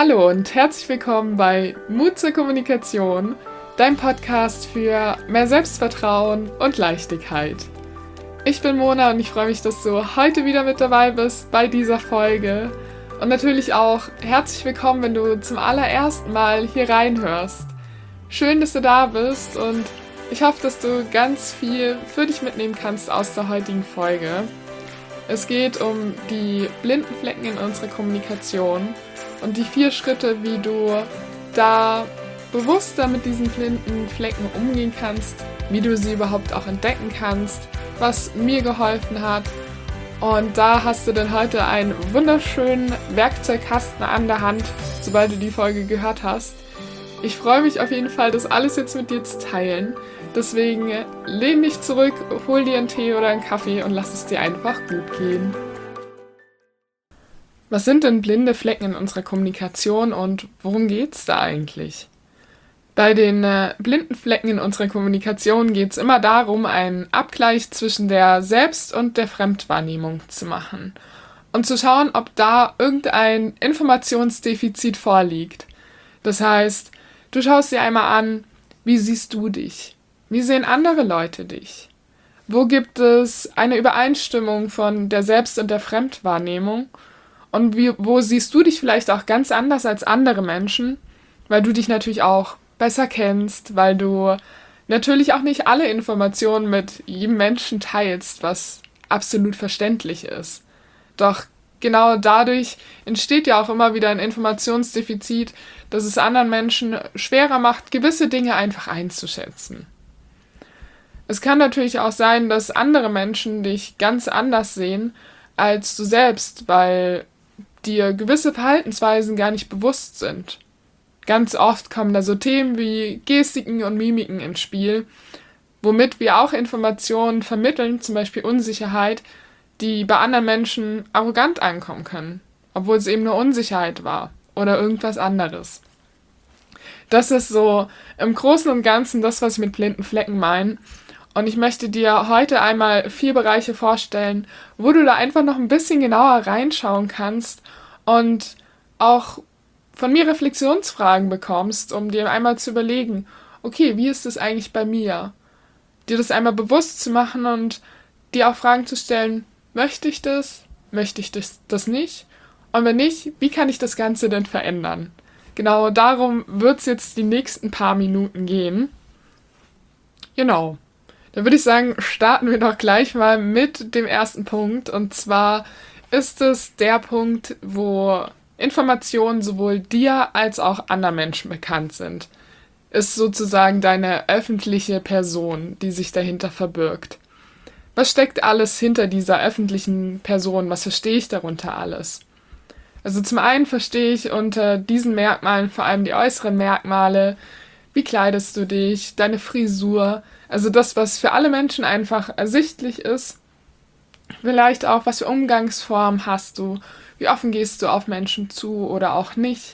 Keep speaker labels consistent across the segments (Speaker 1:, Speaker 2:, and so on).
Speaker 1: Hallo und herzlich willkommen bei Mut zur Kommunikation, dein Podcast für mehr Selbstvertrauen und Leichtigkeit. Ich bin Mona und ich freue mich, dass du heute wieder mit dabei bist bei dieser Folge. Und natürlich auch herzlich willkommen, wenn du zum allerersten Mal hier reinhörst. Schön, dass du da bist und ich hoffe, dass du ganz viel für dich mitnehmen kannst aus der heutigen Folge. Es geht um die blinden Flecken in unserer Kommunikation und die 4 Schritte, wie du da bewusster mit diesen blinden Flecken umgehen kannst, wie du sie überhaupt auch entdecken kannst, was mir geholfen hat. Und da hast du dann heute einen wunderschönen Werkzeugkasten an der Hand, sobald du die Folge gehört hast. Ich freue mich auf jeden Fall, das alles jetzt mit dir zu teilen. Deswegen lehn dich zurück, hol dir einen Tee oder einen Kaffee und lass es dir einfach gut gehen. Was sind denn blinde Flecken in unserer Kommunikation und worum geht's da eigentlich? Bei den blinden Flecken in unserer Kommunikation geht es immer darum, einen Abgleich zwischen der Selbst- und der Fremdwahrnehmung zu machen und zu schauen, ob da irgendein Informationsdefizit vorliegt. Das heißt, du schaust dir einmal an, wie siehst du dich? Wie sehen andere Leute dich? Wo gibt es eine Übereinstimmung von der Selbst- und der Fremdwahrnehmung? Und wo siehst du dich vielleicht auch ganz anders als andere Menschen, weil du dich natürlich auch besser kennst, weil du natürlich auch nicht alle Informationen mit jedem Menschen teilst, was absolut verständlich ist. Doch genau dadurch entsteht ja auch immer wieder ein Informationsdefizit, das es anderen Menschen schwerer macht, gewisse Dinge einfach einzuschätzen. Es kann natürlich auch sein, dass andere Menschen dich ganz anders sehen als du selbst, weil dir gewisse Verhaltensweisen gar nicht bewusst sind. Ganz oft kommen da so Themen wie Gestiken und Mimiken ins Spiel, womit wir auch Informationen vermitteln, zum Beispiel Unsicherheit, die bei anderen Menschen arrogant ankommen können, obwohl es eben nur Unsicherheit war oder irgendwas anderes. Das ist so im Großen und Ganzen das, was ich mit blinden Flecken meine. Und ich möchte dir heute einmal 4 Bereiche vorstellen, wo du da einfach noch ein bisschen genauer reinschauen kannst und auch von mir Reflexionsfragen bekommst, um dir einmal zu überlegen, okay, wie ist das eigentlich bei mir? Dir das einmal bewusst zu machen und dir auch Fragen zu stellen, möchte ich das nicht? Und wenn nicht, wie kann ich das Ganze denn verändern? Genau darum wird es jetzt die nächsten paar Minuten gehen. Genau. Dann würde ich sagen, starten wir doch gleich mal mit dem ersten Punkt. Und zwar ist es der Punkt, wo Informationen sowohl dir als auch anderen Menschen bekannt sind. Ist sozusagen deine öffentliche Person, die sich dahinter verbirgt. Was steckt alles hinter dieser öffentlichen Person? Was verstehe ich darunter alles? Also zum einen verstehe ich unter diesen Merkmalen vor allem die äußeren Merkmale. Wie kleidest du dich? Deine Frisur? Also das, was für alle Menschen einfach ersichtlich ist. Vielleicht auch, was für Umgangsformen hast du? Wie offen gehst du auf Menschen zu oder auch nicht?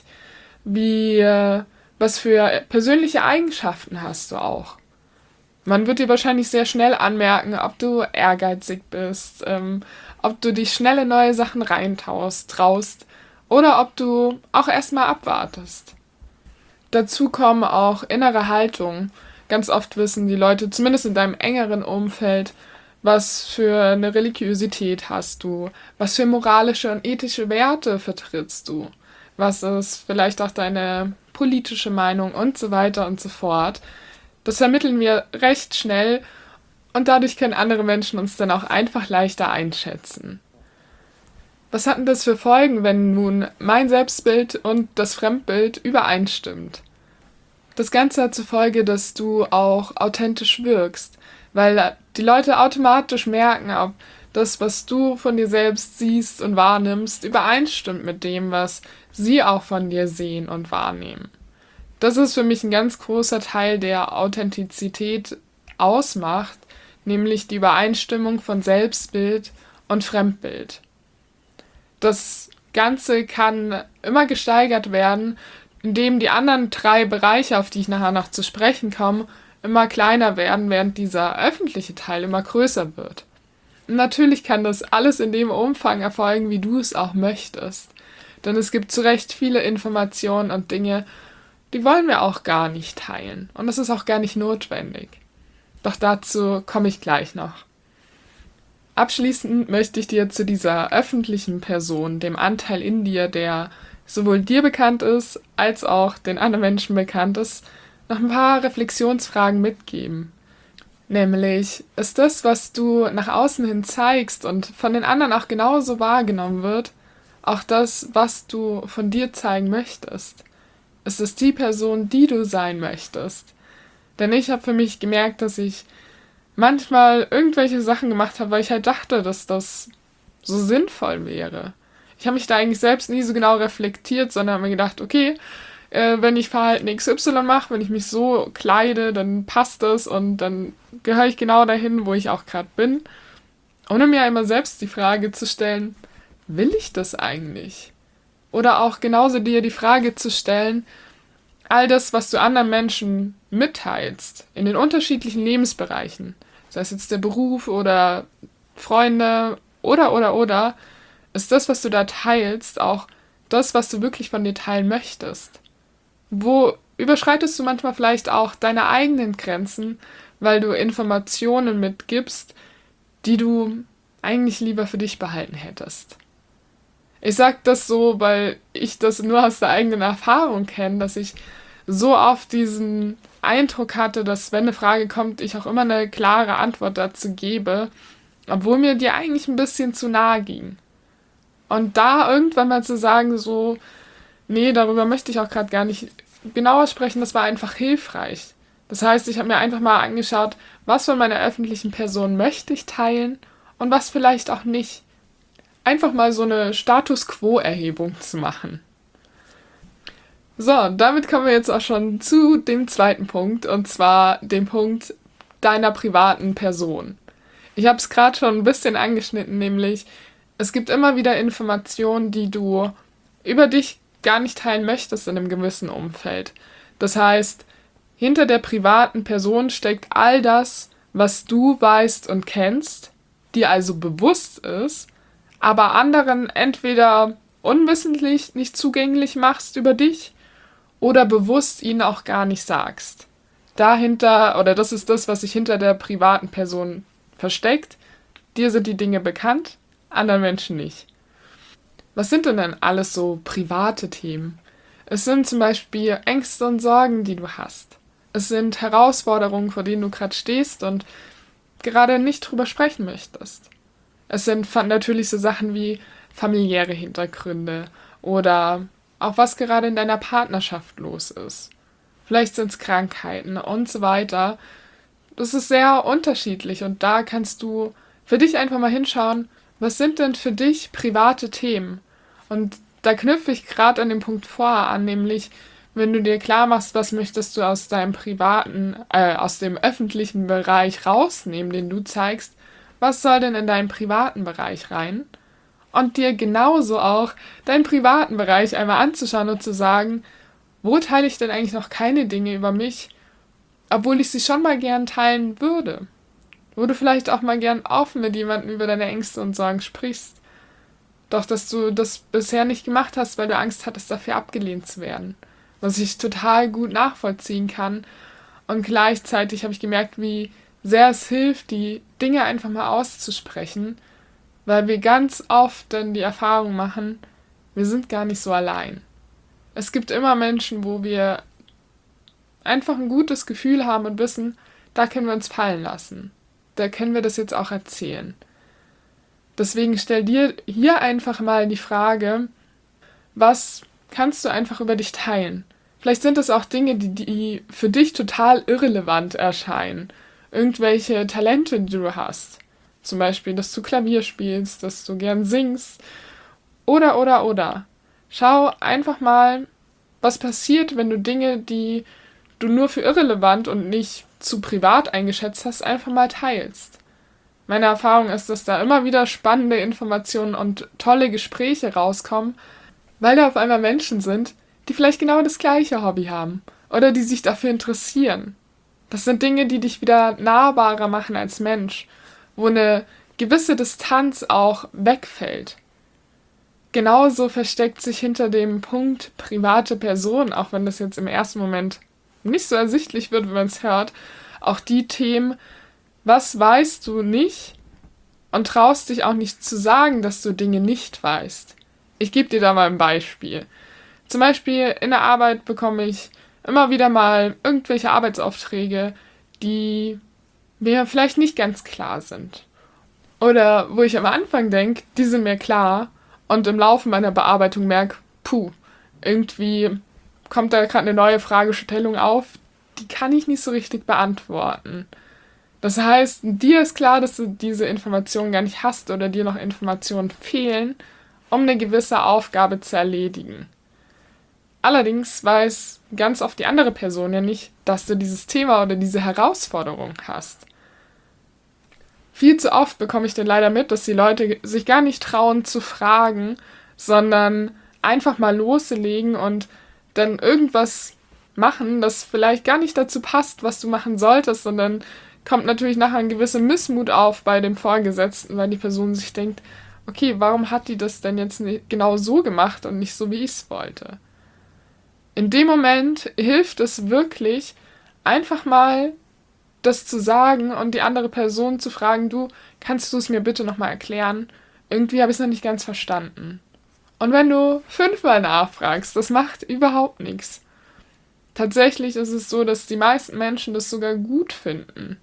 Speaker 1: Was für persönliche Eigenschaften hast du auch? Man wird dir wahrscheinlich sehr schnell anmerken, ob du ehrgeizig bist, ob du dich schnell in neue Sachen traust oder ob du auch erstmal abwartest. Dazu kommen auch innere Haltung. Ganz oft wissen die Leute, zumindest in deinem engeren Umfeld, was für eine Religiosität hast du, was für moralische und ethische Werte vertrittst du, was ist vielleicht auch deine politische Meinung und so weiter und so fort. Das vermitteln wir recht schnell und dadurch können andere Menschen uns dann auch einfach leichter einschätzen. Was hat denn das für Folgen, wenn nun mein Selbstbild und das Fremdbild übereinstimmt? Das Ganze hat zur Folge, dass du auch authentisch wirkst, weil die Leute automatisch merken, ob das, was du von dir selbst siehst und wahrnimmst, übereinstimmt mit dem, was sie auch von dir sehen und wahrnehmen. Das ist für mich ein ganz großer Teil, der Authentizität ausmacht, nämlich die Übereinstimmung von Selbstbild und Fremdbild. Das Ganze kann immer gesteigert werden, indem die anderen 3 Bereiche, auf die ich nachher noch zu sprechen komme, immer kleiner werden, während dieser öffentliche Teil immer größer wird. Und natürlich kann das alles in dem Umfang erfolgen, wie du es auch möchtest. Denn es gibt zu Recht viele Informationen und Dinge, die wollen wir auch gar nicht teilen. Und das ist auch gar nicht notwendig. Doch dazu komme ich gleich noch. Abschließend möchte ich dir zu dieser öffentlichen Person, dem Anteil in dir, der sowohl dir bekannt ist, als auch den anderen Menschen bekannt ist, noch ein paar Reflexionsfragen mitgeben. Nämlich, ist das, was du nach außen hin zeigst und von den anderen auch genauso wahrgenommen wird, auch das, was du von dir zeigen möchtest? Ist es die Person, die du sein möchtest? Denn ich habe für mich gemerkt, dass ich manchmal irgendwelche Sachen gemacht habe, weil ich halt dachte, dass das so sinnvoll wäre. Ich habe mich da eigentlich selbst nie so genau reflektiert, sondern habe mir gedacht, okay, wenn ich Verhalten XY mache, wenn ich mich so kleide, dann passt das und dann gehöre ich genau dahin, wo ich auch gerade bin. Ohne mir immer selbst die Frage zu stellen, will ich das eigentlich? Oder auch genauso dir die Frage zu stellen, all das, was du anderen Menschen mitteilst, in den unterschiedlichen Lebensbereichen, sei es jetzt der Beruf oder Freunde oder, ist das, was du da teilst, auch das, was du wirklich von dir teilen möchtest? Wo überschreitest du manchmal vielleicht auch deine eigenen Grenzen, weil du Informationen mitgibst, die du eigentlich lieber für dich behalten hättest? Ich sag das so, weil ich das nur aus der eigenen Erfahrung kenne, dass ich so oft diesen Eindruck hatte, dass wenn eine Frage kommt, ich auch immer eine klare Antwort dazu gebe, obwohl mir die eigentlich ein bisschen zu nahe ging. Und da irgendwann mal zu sagen, so, nee, darüber möchte ich auch gerade gar nicht genauer sprechen, das war einfach hilfreich. Das heißt, ich habe mir einfach mal angeschaut, was von meiner öffentlichen Person möchte ich teilen und was vielleicht auch nicht. Einfach mal so eine Status-Quo-Erhebung zu machen. So, damit kommen wir jetzt auch schon zu dem zweiten Punkt, und zwar dem Punkt deiner privaten Person. Ich habe es gerade schon ein bisschen angeschnitten, nämlich es gibt immer wieder Informationen, die du über dich gar nicht teilen möchtest in einem gewissen Umfeld. Das heißt, hinter der privaten Person steckt all das, was du weißt und kennst, dir also bewusst ist, aber anderen entweder unwissentlich nicht zugänglich machst über dich oder bewusst ihnen auch gar nicht sagst. Dahinter, oder das ist das, was sich hinter der privaten Person versteckt. Dir sind die Dinge bekannt, anderen Menschen nicht. Was sind denn alles so private Themen? Es sind zum Beispiel Ängste und Sorgen, die du hast. Es sind Herausforderungen, vor denen du gerade stehst und gerade nicht drüber sprechen möchtest. Es sind natürlich so Sachen wie familiäre Hintergründe oder auch was gerade in deiner Partnerschaft los ist. Vielleicht sind es Krankheiten und so weiter. Das ist sehr unterschiedlich und da kannst du für dich einfach mal hinschauen, was sind denn für dich private Themen? Und da knüpfe ich gerade an dem Punkt vorher an, nämlich wenn du dir klar machst, was möchtest du aus deinem aus dem öffentlichen Bereich rausnehmen, den du zeigst, was soll denn in deinen privaten Bereich rein? Und dir genauso auch deinen privaten Bereich einmal anzuschauen und zu sagen, wo teile ich denn eigentlich noch keine Dinge über mich, obwohl ich sie schon mal gern teilen würde? Wo du vielleicht auch mal gern offen mit jemandem über deine Ängste und Sorgen sprichst. Doch dass du das bisher nicht gemacht hast, weil du Angst hattest, dafür abgelehnt zu werden. Was ich total gut nachvollziehen kann. Und gleichzeitig habe ich gemerkt, wie sehr es hilft, die Dinge einfach mal auszusprechen, weil wir ganz oft dann die Erfahrung machen, wir sind gar nicht so allein. Es gibt immer Menschen, wo wir einfach ein gutes Gefühl haben und wissen, da können wir uns fallen lassen. Da können wir das jetzt auch erzählen. Deswegen stell dir hier einfach mal die Frage, was kannst du einfach über dich teilen? Vielleicht sind es auch Dinge, die für dich total irrelevant erscheinen. Irgendwelche Talente, die du hast. Zum Beispiel, dass du Klavier spielst, dass du gern singst. Oder. Schau einfach mal, was passiert, wenn du Dinge, die du nur für irrelevant und nicht zu privat eingeschätzt hast, einfach mal teilst. Meine Erfahrung ist, dass da immer wieder spannende Informationen und tolle Gespräche rauskommen, weil da auf einmal Menschen sind, die vielleicht genau das gleiche Hobby haben oder die sich dafür interessieren. Das sind Dinge, die dich wieder nahbarer machen als Mensch, wo eine gewisse Distanz auch wegfällt. genauso versteckt sich hinter dem Punkt private Person, auch wenn das jetzt im ersten Moment nicht so ersichtlich wird, wenn man es hört, auch die Themen, was weißt du nicht und traust dich auch nicht zu sagen, dass du Dinge nicht weißt. Ich gebe dir da mal ein Beispiel. Zum Beispiel in der Arbeit bekomme ich immer wieder mal irgendwelche Arbeitsaufträge, die mir vielleicht nicht ganz klar sind. Oder wo ich am Anfang denke, die sind mir klar und im Laufe meiner Bearbeitung merke, irgendwie kommt da gerade eine neue Fragestellung auf, die kann ich nicht so richtig beantworten. Das heißt, dir ist klar, dass du diese Informationen gar nicht hast oder dir noch Informationen fehlen, um eine gewisse Aufgabe zu erledigen. Allerdings weiß ganz oft die andere Person ja nicht, dass du dieses Thema oder diese Herausforderung hast. Viel zu oft bekomme ich dann leider mit, dass die Leute sich gar nicht trauen zu fragen, sondern einfach mal loslegen und dann irgendwas machen, das vielleicht gar nicht dazu passt, was du machen solltest, sondern kommt natürlich nachher ein gewisser Missmut auf bei dem Vorgesetzten, weil die Person sich denkt, okay, warum hat die das denn jetzt genau so gemacht und nicht so, wie ich es wollte? In dem Moment hilft es wirklich, einfach mal das zu sagen und die andere Person zu fragen, du, kannst du es mir bitte nochmal erklären? Irgendwie habe ich es noch nicht ganz verstanden. Und wenn du 5-mal nachfragst, das macht überhaupt nichts. Tatsächlich ist es so, dass die meisten Menschen das sogar gut finden.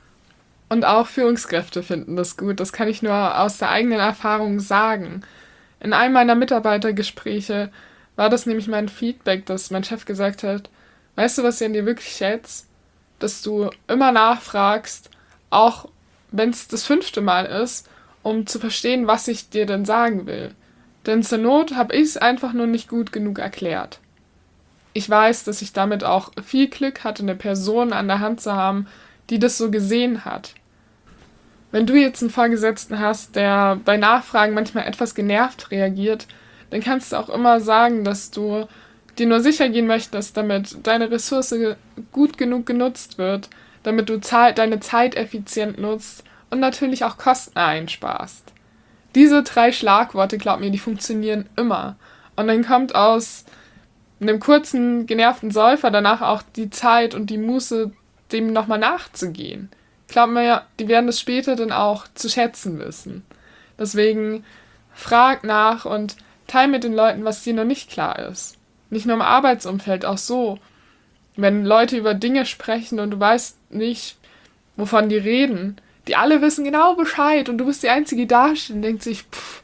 Speaker 1: Und auch Führungskräfte finden das gut. Das kann ich nur aus der eigenen Erfahrung sagen. In einem meiner Mitarbeitergespräche war das nämlich mein Feedback, dass mein Chef gesagt hat, weißt du, was ich an dir wirklich schätze? Dass du immer nachfragst, auch wenn es das 5. Mal ist, um zu verstehen, was ich dir denn sagen will. Denn zur Not habe ich es einfach nur nicht gut genug erklärt. Ich weiß, dass ich damit auch viel Glück hatte, eine Person an der Hand zu haben, die das so gesehen hat. Wenn du jetzt einen Vorgesetzten hast, der bei Nachfragen manchmal etwas genervt reagiert, dann kannst du auch immer sagen, dass du dir nur sicher gehen möchtest, damit deine Ressource gut genug genutzt wird, damit du deine Zeit effizient nutzt und natürlich auch Kosten einsparst. Diese 3 Schlagworte, glaub mir, die funktionieren immer. Und dann kommt aus einem kurzen, genervten Säufer danach auch die Zeit und die Muße, dem nochmal nachzugehen. Glaub mir, die werden das später dann auch zu schätzen wissen. Deswegen frag nach und teil mit den Leuten, was dir noch nicht klar ist. Nicht nur im Arbeitsumfeld, auch so. Wenn Leute über Dinge sprechen und du weißt nicht, wovon die reden, die alle wissen genau Bescheid und du bist die Einzige, die da steht und denkt sich,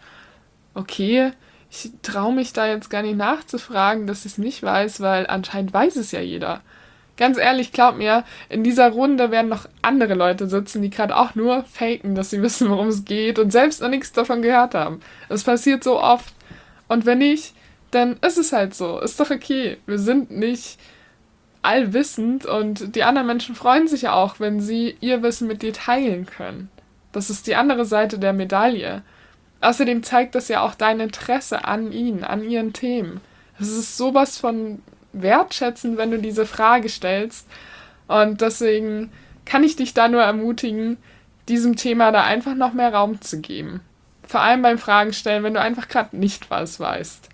Speaker 1: okay, ich traue mich da jetzt gar nicht nachzufragen, dass ich es nicht weiß, weil anscheinend weiß es ja jeder. Ganz ehrlich, glaub mir, in dieser Runde werden noch andere Leute sitzen, die gerade auch nur faken, dass sie wissen, worum es geht und selbst noch nichts davon gehört haben. Das passiert so oft. Und wenn nicht, dann ist es halt so. Ist doch okay. Wir sind nicht allwissend und die anderen Menschen freuen sich ja auch, wenn sie ihr Wissen mit dir teilen können. Das ist die andere Seite der Medaille. Außerdem zeigt das ja auch dein Interesse an ihnen, an ihren Themen. Es ist sowas von wertschätzend, wenn du diese Frage stellst. Und deswegen kann ich dich da nur ermutigen, diesem Thema da einfach noch mehr Raum zu geben. Vor allem beim Fragen stellen, wenn du einfach gerade nicht was weißt.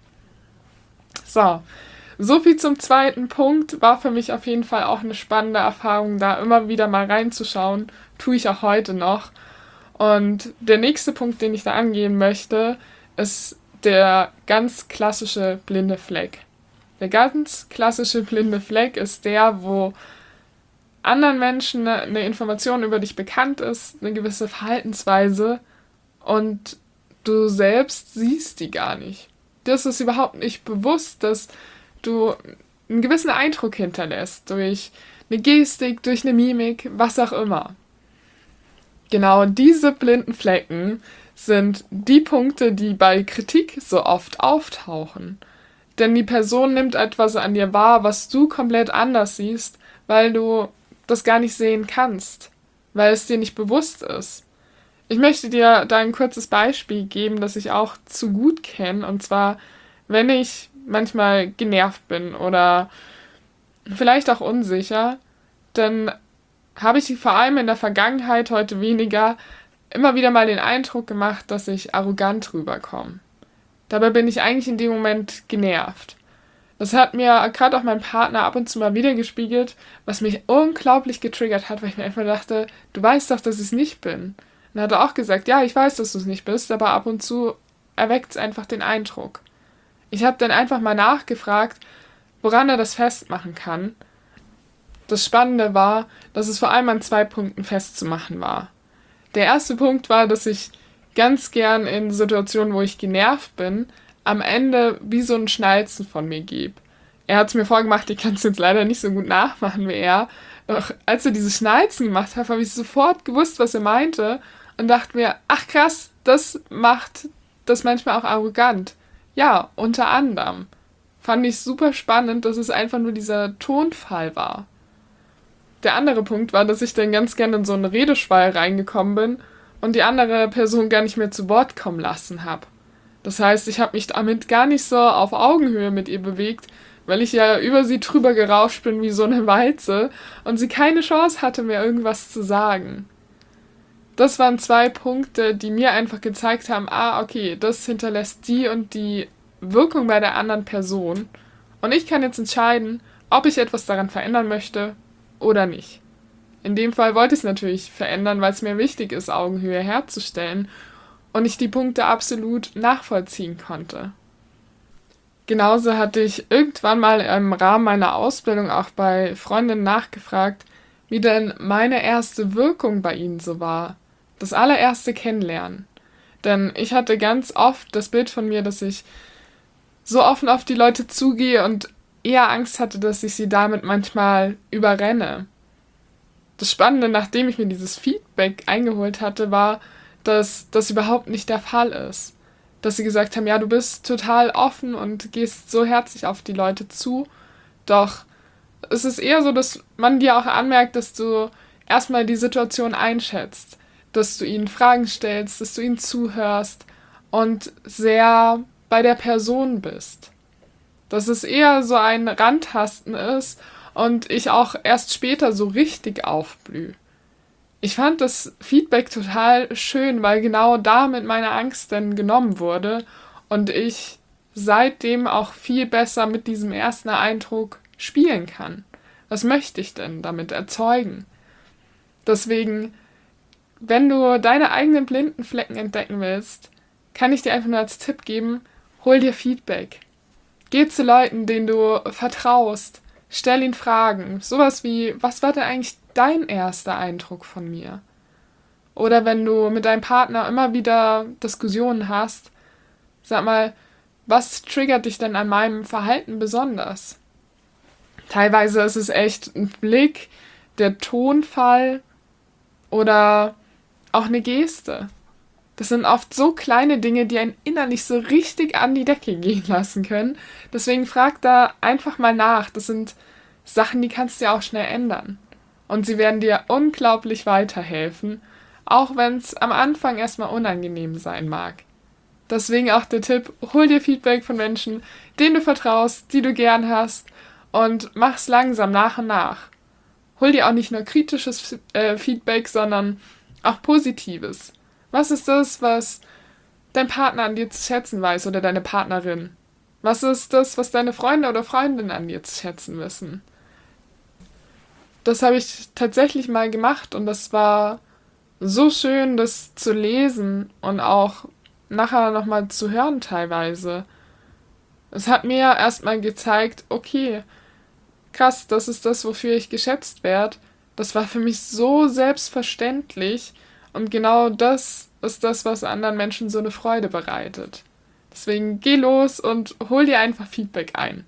Speaker 1: So viel zum zweiten Punkt. War für mich auf jeden Fall auch eine spannende Erfahrung, da immer wieder mal reinzuschauen. Tue ich auch heute noch. Und der nächste Punkt, den ich da angehen möchte, ist der ganz klassische blinde Fleck. Der ganz klassische blinde Fleck ist der, wo anderen Menschen eine Information über dich bekannt ist, eine gewisse Verhaltensweise und du selbst siehst die gar nicht. Dir ist es überhaupt nicht bewusst, dass du einen gewissen Eindruck hinterlässt durch eine Gestik, durch eine Mimik, was auch immer. Genau diese blinden Flecken sind die Punkte, die bei Kritik so oft auftauchen. Denn die Person nimmt etwas an dir wahr, was du komplett anders siehst, weil du das gar nicht sehen kannst, weil es dir nicht bewusst ist. Ich möchte dir da ein kurzes Beispiel geben, das ich auch zu gut kenne. Und zwar, wenn ich manchmal genervt bin oder vielleicht auch unsicher, dann habe ich vor allem in der Vergangenheit, heute weniger, immer wieder mal den Eindruck gemacht, dass ich arrogant rüberkomme. Dabei bin ich eigentlich in dem Moment genervt. Das hat mir gerade auch mein Partner ab und zu mal wieder gespiegelt, was mich unglaublich getriggert hat, weil ich mir einfach dachte, du weißt doch, dass ich es nicht bin. Und er hat auch gesagt, ja, ich weiß, dass du es nicht bist, aber ab und zu erweckt es einfach den Eindruck. Ich habe dann einfach mal nachgefragt, woran er das festmachen kann. Das Spannende war, dass es vor allem an 2 Punkten festzumachen war. Der erste Punkt war, dass ich ganz gern in Situationen, wo ich genervt bin, am Ende wie so ein Schnalzen von mir gebe. Er hat es mir vorgemacht, ich kann es jetzt leider nicht so gut nachmachen wie er. Doch als er dieses Schnalzen gemacht hat, habe ich sofort gewusst, was er meinte und dachte mir, ach krass, das macht das manchmal auch arrogant. Ja, unter anderem. Fand ich super spannend, dass es einfach nur dieser Tonfall war. Der andere Punkt war, dass ich dann ganz gerne in so einen Redeschwall reingekommen bin und die andere Person gar nicht mehr zu Wort kommen lassen habe. Das heißt, ich habe mich damit gar nicht so auf Augenhöhe mit ihr bewegt, weil ich ja über sie drüber gerauscht bin wie so eine Walze und sie keine Chance hatte, mir irgendwas zu sagen. Das waren 2 Punkte, die mir einfach gezeigt haben, okay, das hinterlässt die und die Wirkung bei der anderen Person und ich kann jetzt entscheiden, ob ich etwas daran verändern möchte oder nicht. In dem Fall wollte ich es natürlich verändern, weil es mir wichtig ist, Augenhöhe herzustellen und ich die Punkte absolut nachvollziehen konnte. Genauso hatte ich irgendwann mal im Rahmen meiner Ausbildung auch bei Freundinnen nachgefragt, wie denn meine erste Wirkung bei ihnen so war. Das allererste Kennenlernen. Denn ich hatte ganz oft das Bild von mir, dass ich so offen auf die Leute zugehe und eher Angst hatte, dass ich sie damit manchmal überrenne. Das Spannende, nachdem ich mir dieses Feedback eingeholt hatte, war, dass das überhaupt nicht der Fall ist. Dass sie gesagt haben, ja, du bist total offen und gehst so herzlich auf die Leute zu, doch es ist eher so, dass man dir auch anmerkt, dass du erstmal die Situation einschätzt, dass du ihnen Fragen stellst, dass du ihnen zuhörst und sehr bei der Person bist. Dass es eher so ein Randtasten ist und ich auch erst später so richtig aufblühe. Ich fand das Feedback total schön, weil genau damit meine Angst dann genommen wurde und ich seitdem auch viel besser mit diesem ersten Eindruck spielen kann. Was möchte ich denn damit erzeugen? Deswegen, wenn du deine eigenen blinden Flecken entdecken willst, kann ich dir einfach nur als Tipp geben, hol dir Feedback. Geh zu Leuten, denen du vertraust. Stell ihnen Fragen. Sowas wie, was war denn eigentlich dein erster Eindruck von mir? Oder wenn du mit deinem Partner immer wieder Diskussionen hast, sag mal, was triggert dich denn an meinem Verhalten besonders? Teilweise ist es echt ein Blick, der Tonfall oder auch eine Geste. Das sind oft so kleine Dinge, die einen innerlich so richtig an die Decke gehen lassen können. Deswegen frag da einfach mal nach. Das sind Sachen, die kannst du ja auch schnell ändern. Und sie werden dir unglaublich weiterhelfen, auch wenn es am Anfang erstmal unangenehm sein mag. Deswegen auch der Tipp, hol dir Feedback von Menschen, denen du vertraust, die du gern hast und mach's langsam nach und nach. Hol dir auch nicht nur kritisches Feedback, sondern auch positives. Was ist das, was dein Partner an dir zu schätzen weiß oder deine Partnerin? Was ist das, was deine Freunde oder Freundinnen an dir zu schätzen wissen? Das habe ich tatsächlich mal gemacht und das war so schön, das zu lesen und auch nachher nochmal zu hören teilweise. Es hat mir erstmal gezeigt, okay, krass, das ist das, wofür ich geschätzt werde. Das war für mich so selbstverständlich und genau das ist das, was anderen Menschen so eine Freude bereitet. Deswegen geh los und hol dir einfach Feedback ein.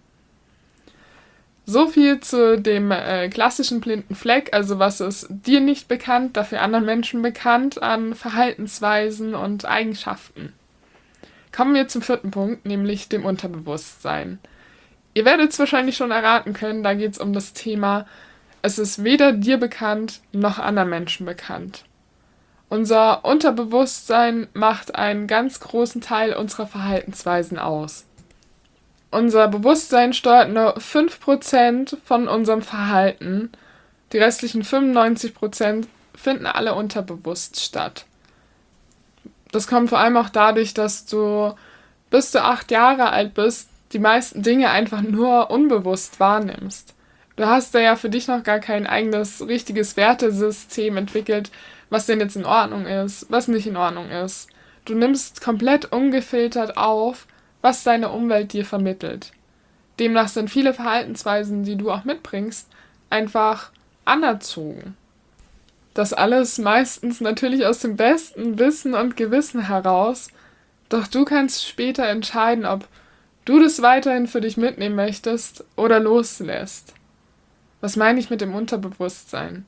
Speaker 1: So viel zu dem klassischen blinden Fleck, also was ist dir nicht bekannt, dafür anderen Menschen bekannt an Verhaltensweisen und Eigenschaften. Kommen wir zum 4. Punkt, nämlich dem Unterbewusstsein. Ihr werdet es wahrscheinlich schon erraten können, da geht es um das Thema, es ist weder dir bekannt, noch anderen Menschen bekannt. Unser Unterbewusstsein macht einen ganz großen Teil unserer Verhaltensweisen aus. Unser Bewusstsein steuert nur 5% von unserem Verhalten. Die restlichen 95% finden alle unterbewusst statt. Das kommt vor allem auch dadurch, dass du bis du 8 Jahre alt bist, die meisten Dinge einfach nur unbewusst wahrnimmst. Du hast da ja für dich noch gar kein eigenes, richtiges Wertesystem entwickelt, was denn jetzt in Ordnung ist, was nicht in Ordnung ist. Du nimmst komplett ungefiltert auf, was deine Umwelt dir vermittelt. Demnach sind viele Verhaltensweisen, die du auch mitbringst, einfach anerzogen. Das alles meistens natürlich aus dem besten Wissen und Gewissen heraus, doch du kannst später entscheiden, ob du das weiterhin für dich mitnehmen möchtest oder loslässt. Was meine ich mit dem Unterbewusstsein?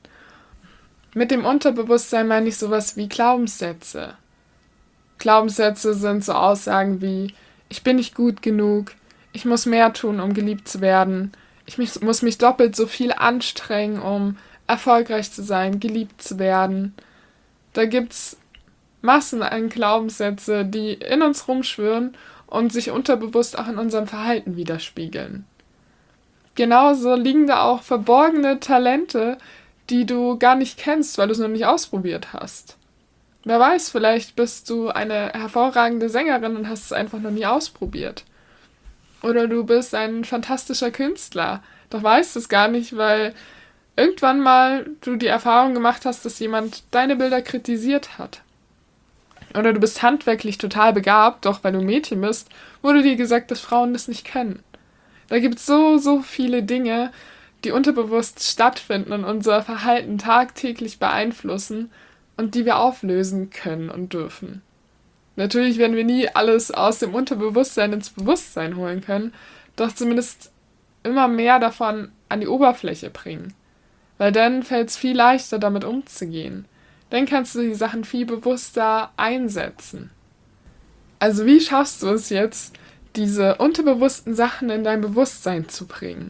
Speaker 1: Mit dem Unterbewusstsein meine ich sowas wie Glaubenssätze. Glaubenssätze sind so Aussagen wie: Ich bin nicht gut genug, ich muss mehr tun, um geliebt zu werden, muss mich doppelt so viel anstrengen, um erfolgreich zu sein, geliebt zu werden. Da gibt's Massen an Glaubenssätze, die in uns rumschwirren und sich unterbewusst auch in unserem Verhalten widerspiegeln. Genauso liegen da auch verborgene Talente, die du gar nicht kennst, weil du es noch nicht ausprobiert hast. Wer weiß, vielleicht bist du eine hervorragende Sängerin und hast es einfach noch nie ausprobiert. Oder du bist ein fantastischer Künstler, doch weißt es gar nicht, weil irgendwann mal du die Erfahrung gemacht hast, dass jemand deine Bilder kritisiert hat. Oder du bist handwerklich total begabt, doch weil du Mädchen bist, wurde dir gesagt, dass Frauen das nicht können. Da gibt es so viele Dinge, die unterbewusst stattfinden und unser Verhalten tagtäglich beeinflussen und die wir auflösen können und dürfen. Natürlich werden wir nie alles aus dem Unterbewusstsein ins Bewusstsein holen können, doch zumindest immer mehr davon an die Oberfläche bringen. Weil dann fällt es viel leichter, damit umzugehen. Dann kannst du die Sachen viel bewusster einsetzen. Also wie schaffst du es jetzt, diese unterbewussten Sachen in dein Bewusstsein zu bringen?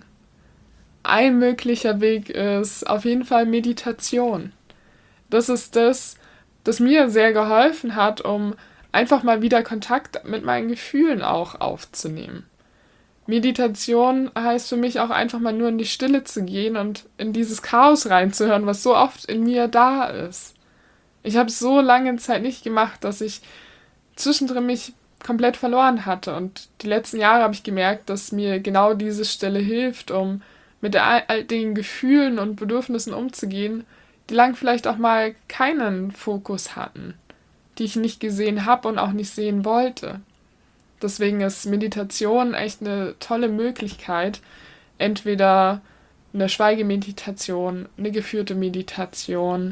Speaker 1: Ein möglicher Weg ist auf jeden Fall Meditation. Das ist das mir sehr geholfen hat, um einfach mal wieder Kontakt mit meinen Gefühlen auch aufzunehmen. Meditation heißt für mich auch einfach mal nur in die Stille zu gehen und in dieses Chaos reinzuhören, was so oft in mir da ist. Ich habe so lange Zeit nicht gemacht, dass ich zwischendrin mich komplett verloren hatte. Und die letzten Jahre habe ich gemerkt, dass mir genau diese Stille hilft, um mit all den Gefühlen und Bedürfnissen umzugehen, die lang vielleicht auch mal keinen Fokus hatten, die ich nicht gesehen habe und auch nicht sehen wollte. Deswegen ist Meditation echt eine tolle Möglichkeit, entweder eine Schweigemeditation, eine geführte Meditation,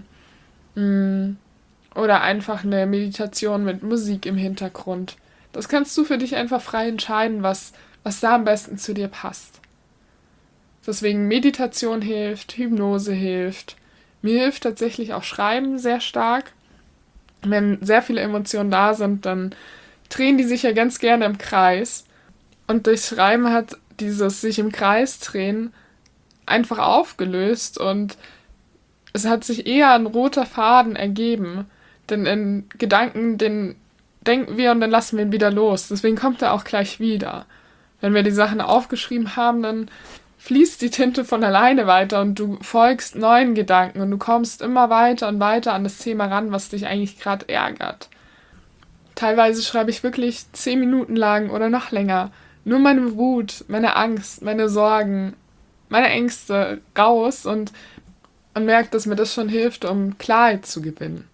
Speaker 1: oder einfach eine Meditation mit Musik im Hintergrund. Das kannst du für dich einfach frei entscheiden, was da am besten zu dir passt. Deswegen Meditation hilft, Hypnose hilft. Mir hilft tatsächlich auch Schreiben sehr stark. Wenn sehr viele Emotionen da sind, dann drehen die sich ja ganz gerne im Kreis. Und durch Schreiben hat dieses sich im Kreis drehen einfach aufgelöst und es hat sich eher ein roter Faden ergeben. Denn in Gedanken, den denken wir und dann lassen wir ihn wieder los. Deswegen kommt er auch gleich wieder. Wenn wir die Sachen aufgeschrieben haben, dann fließt die Tinte von alleine weiter und du folgst neuen Gedanken und du kommst immer weiter und weiter an das Thema ran, was dich eigentlich gerade ärgert. Teilweise schreibe ich wirklich 10 Minuten lang oder noch länger nur meine Wut, meine Angst, meine Sorgen, meine Ängste raus und merke, dass mir das schon hilft, um Klarheit zu gewinnen.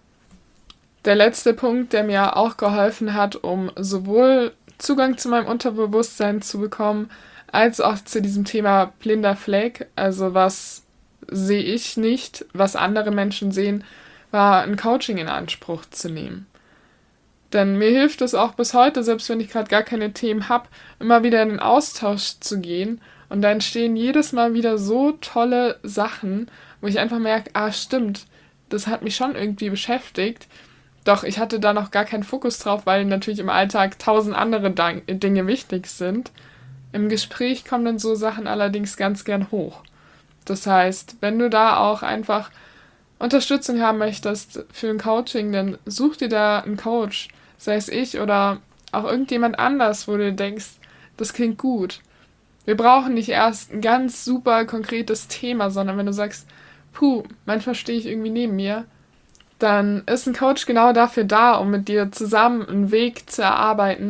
Speaker 1: Der letzte Punkt, der mir auch geholfen hat, um sowohl Zugang zu meinem Unterbewusstsein zu bekommen, als auch zu diesem Thema blinder Fleck, also was sehe ich nicht, was andere Menschen sehen, war ein Coaching in Anspruch zu nehmen. Denn mir hilft es auch bis heute, selbst wenn ich gerade gar keine Themen habe, immer wieder in den Austausch zu gehen und da entstehen jedes Mal wieder so tolle Sachen, wo ich einfach merke, stimmt, das hat mich schon irgendwie beschäftigt. Doch ich hatte da noch gar keinen Fokus drauf, weil natürlich im Alltag 1000 andere Dinge wichtig sind. Im Gespräch kommen dann so Sachen allerdings ganz gern hoch. Das heißt, wenn du da auch einfach Unterstützung haben möchtest für ein Coaching, dann such dir da einen Coach, sei es ich oder auch irgendjemand anders, wo du denkst, das klingt gut. Wir brauchen nicht erst ein ganz super konkretes Thema, sondern wenn du sagst, manchmal stehe ich irgendwie neben mir, dann ist ein Coach genau dafür da, um mit dir zusammen einen Weg zu erarbeiten,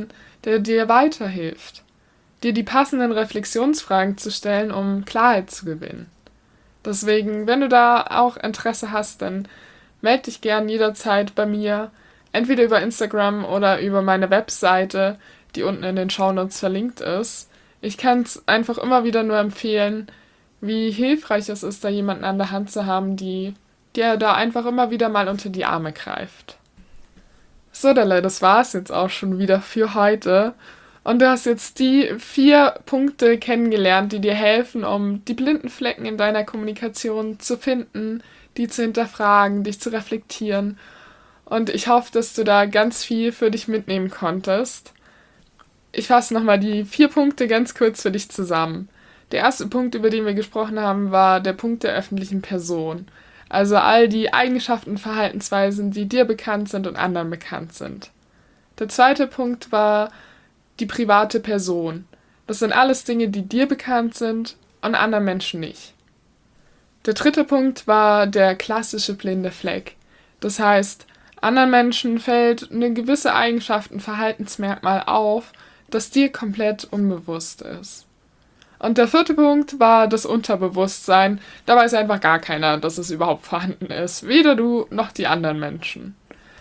Speaker 1: der dir weiterhilft, dir die passenden Reflexionsfragen zu stellen, um Klarheit zu gewinnen. Deswegen, wenn du da auch Interesse hast, dann melde dich gern jederzeit bei mir, entweder über Instagram oder über meine Webseite, die unten in den Shownotes verlinkt ist. Ich kann es einfach immer wieder nur empfehlen, wie hilfreich es ist, da jemanden an der Hand zu haben, der da einfach immer wieder mal unter die Arme greift. So, Delle, das war's jetzt auch schon wieder für heute. Und du hast jetzt die 4 Punkte kennengelernt, die dir helfen, um die blinden Flecken in deiner Kommunikation zu finden, die zu hinterfragen, dich zu reflektieren. Und ich hoffe, dass du da ganz viel für dich mitnehmen konntest. Ich fasse nochmal die 4 Punkte ganz kurz für dich zusammen. Der erste Punkt, über den wir gesprochen haben, war der Punkt der öffentlichen Person. Also all die Eigenschaften und Verhaltensweisen, die dir bekannt sind und anderen bekannt sind. Der zweite Punkt war die private Person. Das sind alles Dinge, die dir bekannt sind und anderen Menschen nicht. Der dritte Punkt war der klassische blinde Fleck. Das heißt, anderen Menschen fällt eine gewisse Eigenschaft, ein Verhaltensmerkmal auf, das dir komplett unbewusst ist. Und der vierte Punkt war das Unterbewusstsein. Da weiß einfach gar keiner, dass es überhaupt vorhanden ist. Weder du noch die anderen Menschen.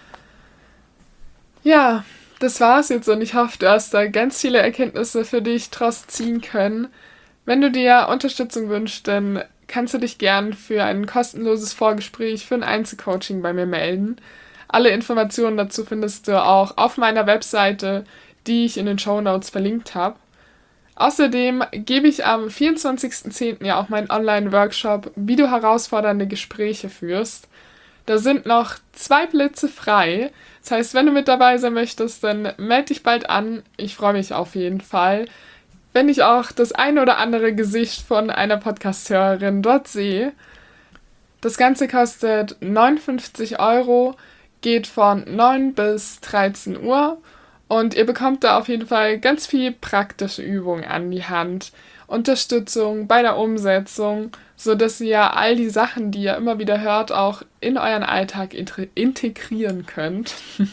Speaker 1: Ja, das war's jetzt und ich hoffe, du hast da ganz viele Erkenntnisse für dich draus ziehen können. Wenn du dir Unterstützung wünschst, dann kannst du dich gern für ein kostenloses Vorgespräch für ein Einzelcoaching bei mir melden. Alle Informationen dazu findest du auch auf meiner Webseite, die ich in den Shownotes verlinkt habe. Außerdem gebe ich am 24.10. ja auch meinen Online-Workshop, wie du herausfordernde Gespräche führst. Da sind noch 2 Plätze frei. Das heißt, wenn du mit dabei sein möchtest, dann melde dich bald an. Ich freue mich auf jeden Fall, wenn ich auch das ein oder andere Gesicht von einer Podcast-Hörerin dort sehe. Das Ganze kostet 59 €, geht von 9 bis 13 Uhr. Und ihr bekommt da auf jeden Fall ganz viel praktische Übungen an die Hand, Unterstützung bei der Umsetzung, sodass ihr all die Sachen, die ihr immer wieder hört, auch in euren Alltag integrieren könnt.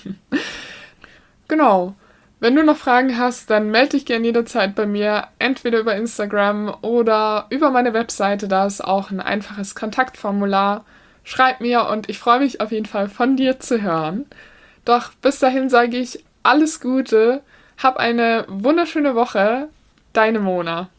Speaker 1: Genau. Wenn du noch Fragen hast, dann melde dich gerne jederzeit bei mir, entweder über Instagram oder über meine Webseite, da ist auch ein einfaches Kontaktformular. Schreib mir und ich freue mich auf jeden Fall von dir zu hören. Doch bis dahin sage ich alles Gute, hab eine wunderschöne Woche, deine Mona.